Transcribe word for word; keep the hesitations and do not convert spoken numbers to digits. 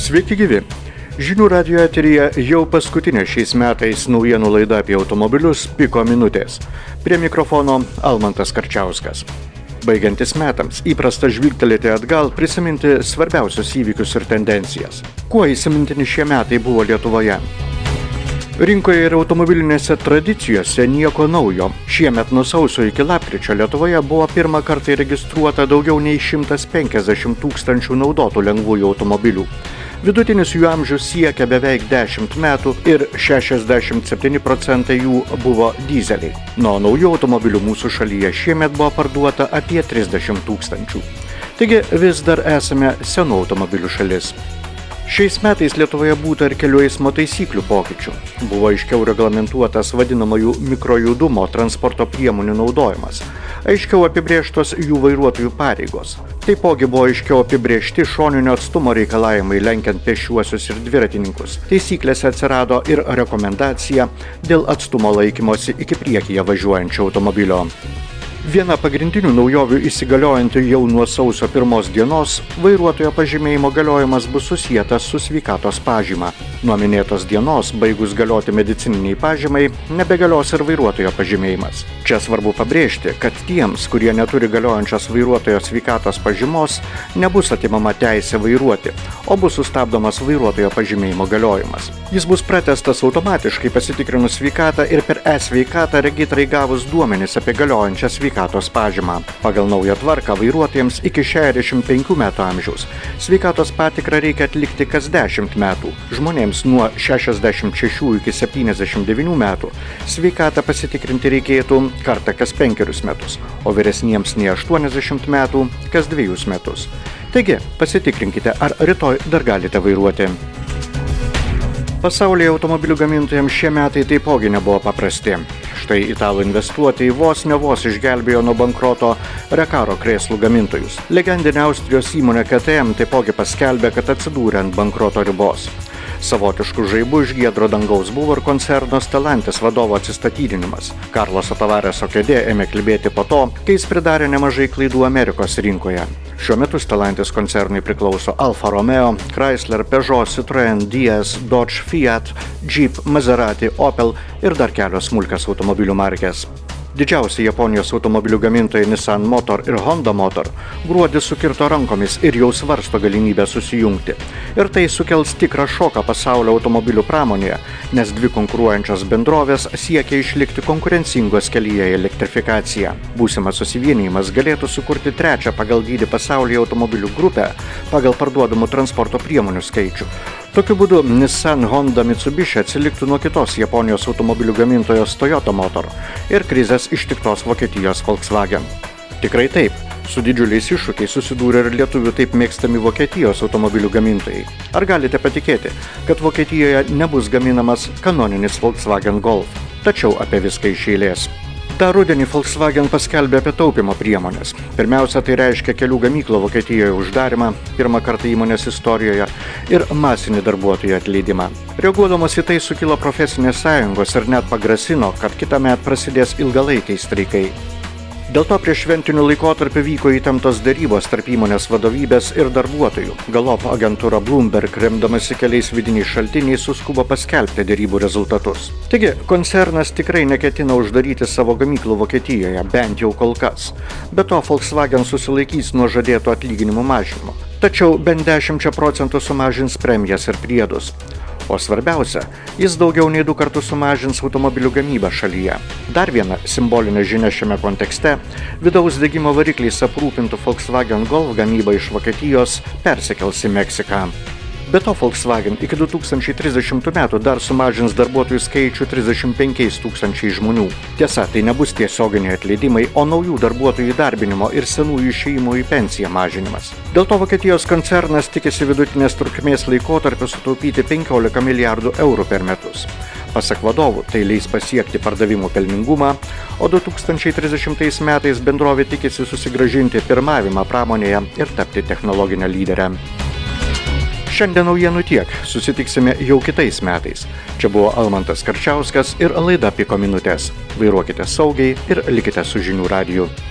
Sveiki gyvi. Žinių radijo eteryje jau paskutinė šiais metais naujienų laida apie automobilius Piko minutės. Prie mikrofono Almantas Karčiauskas. Baigiantis metams įprasta žvilgtelėti atgal, prisiminti svarbiausius įvykius ir tendencijas. Kuo įsimintini šie metai buvo Lietuvoje? Rinkoje ir automobilinėse tradicijose nieko naujo. Šiemet nuo sausio iki lapkričio Lietuvoje buvo pirmą kartą registruota daugiau nei šimtas penkiasdešimt tūkstančių naudotų lengvųjų automobilių. Vidutinis jų amžius siekia beveik dešimt metų ir šešiasdešimt septyni procentai jų buvo dyzeliai. Nuo naujų automobilių mūsų šalyje šiemet buvo parduota apie trisdešimt tūkstančių. Taigi vis dar esame senų automobilių šalis. Šiais metais Lietuvoje būta ir kelių eismo taisyklių pokyčių. Buvo aiškiau reglamentuotas vadinamųjų mikrojudumo transporto priemonių naudojimas. Aiškiau apibrėžtos jų vairuotojų pareigos. Taipogi buvo aiškiau apibrėžti šoninio atstumo reikalavimai lenkiant pėsčiuosius ir dviratininkus. Taisyklėse atsirado ir rekomendacija dėl atstumo laikymosi iki priekyje važiuojančio automobilio. Viena pagrindinių naujovių įsigaliojanti jau nuo sausio pirmos dienos, vairuotojo pažymėjimo galiojimas bus susietas su sveikatos pažyma. Nuo minėtos dienos, baigus galioti medicininiai pažymai, nebegalios ir vairuotojo pažymėjimas. Čia svarbu pabrėžti, kad tiems, kurie neturi galiojančios vairuotojo sveikatos pažymos, nebus atimama teisė vairuoti, o bus sustabdomas vairuotojo pažymėjimo galiojimas. Jis bus pratęstas automatiškai pasitikrinus sveikatą ir per e-sveikatą regitrai gavus duomenis apie galiojančią sveikatos pažymą. Pagal naują tvarką vairuotojams iki šešiasdešimt penkių metų amžiaus sveikatos patikrą reikia atlikti kas dešimt metų. Žmonėms nuo šešiasdešimt šešių iki septyniasdešimt devynių metų sveikatą pasitikrinti reikėtų kartą kas penkerius metus, o vyresniems nei aštuoniasdešimt metų kas dvejus metus. Taigi, pasitikrinkite, ar rytoj dar galite vairuoti. Pasaulyje automobilių gamintojams šie metai taipogi nebuvo paprasti. Štai italų investuotojai vos ne vos išgelbėjo nuo bankroto Recaro krėslų gamintojus. Legendinė Austrijos įmonė K T M taipogi paskelbė, kad atsidūrė ant bankroto ribos. Savotiškų žaibų iš giedro dangaus buvo ir koncerno Stellantis vadovo atsistatydinimas. Karloso Tavareso kėdė ėmė klibėti po to, kai jis pridarė nemažai klaidų Amerikos rinkoje. Šiuo metu Stellantis koncernui priklauso Alfa Romeo, Chrysler, Peugeot, Citroën, Diaz, Dodge, Fiat, Jeep, Maserati, Opel ir dar kelios smulkios automobilių markės. Didžiausi Japonijos automobilių gamintojai Nissan Motor ir Honda Motor gruodį sukirto rankomis ir jau svarsto galimybę susijungti. Ir tai sukels tikrą šoką pasaulio automobilių pramonėje, nes dvi konkuruojančios bendrovės siekia išlikti konkurencingos kelyje į elektrifikaciją. Būsimas susivienijimas galėtų sukurti trečią pagal dydį pasaulyje automobilių grupę pagal parduodamų transporto priemonių skaičių. Tokiu būdu Nissan, Honda, Mitsubishi atsiliktų nuo kitos Japonijos automobilių gamintojos Toyota Motor ir krizės ištiktos Vokietijos Volkswagen. Tikrai taip, su didžiuliais iššūkiais susidūrė ir lietuvių taip mėgstami Vokietijos automobilių gamintojai. Ar galite patikėti, kad Vokietijoje nebus gaminamas kanoninis Volkswagen Golf? Tačiau apie viską iš eilės. Tą rudenį Volkswagen paskelbė apie taupymo priemonės. Pirmiausia, tai reiškia kelių gamyklų Vokietijoje uždarimą, pirmą kartą įmonės istorijoje, ir masinį darbuotojų atleidimą. Reaguodamos į tai sukilo profesinės sąjungos ir net pagrasino, kad kitąmet prasidės ilgalaikiai streikai. Dėl to prieš šventinių laikotarpių vyko įtemptos derybos tarp įmonės vadovybės ir darbuotojų. Galop agentūra Bloomberg, remdamasi keliais vidiniais šaltiniais, suskubo paskelbti derybų rezultatus. Taigi, koncernas tikrai neketina uždaryti savo gamyklų Vokietijoje, bent jau kol kas. Be to, Volkswagen susilaikys nuo žadėtų atlyginimų mažinimo. Tačiau bent dešimčia procentų sumažins premijas ir priedus. O svarbiausia, jis daugiau nei du kartus sumažins automobilių gamybą šalyje. Dar viena simbolinė žinia šiame kontekste – vidaus degimo varikliais aprūpintų Volkswagen Golf gamyba iš Vokietijos persikels į Meksiką. Be to, Volkswagen iki du tūkstančiai trisdešimtų metų dar sumažins darbuotojų skaičių trisdešimt penkiais tūkstančiais žmonių. Tiesa, tai nebus tiesioginiai atleidimai, o naujų darbuotojų įdarbinimo ir senųjų išėjimų į pensiją mažinimas. Dėl to Vokietijos koncernas tikisi vidutinės trukmės laikotarpiu sutaupyti penkiolika milijardų eurų per metus. Pasak vadovų, tai leis pasiekti pardavimų pelningumą, o du tūkstančiai trisdešimtais metais bendrovė tikisi susigrąžinti pirmavimą pramonėje ir tapti technologinę lyderę. Šiandien naujienų tiek, susitiksime jau kitais metais. Čia buvo Almantas Karčiauskas ir laida Piko minutės. Vairuokite saugiai ir likite su Žinių radiju.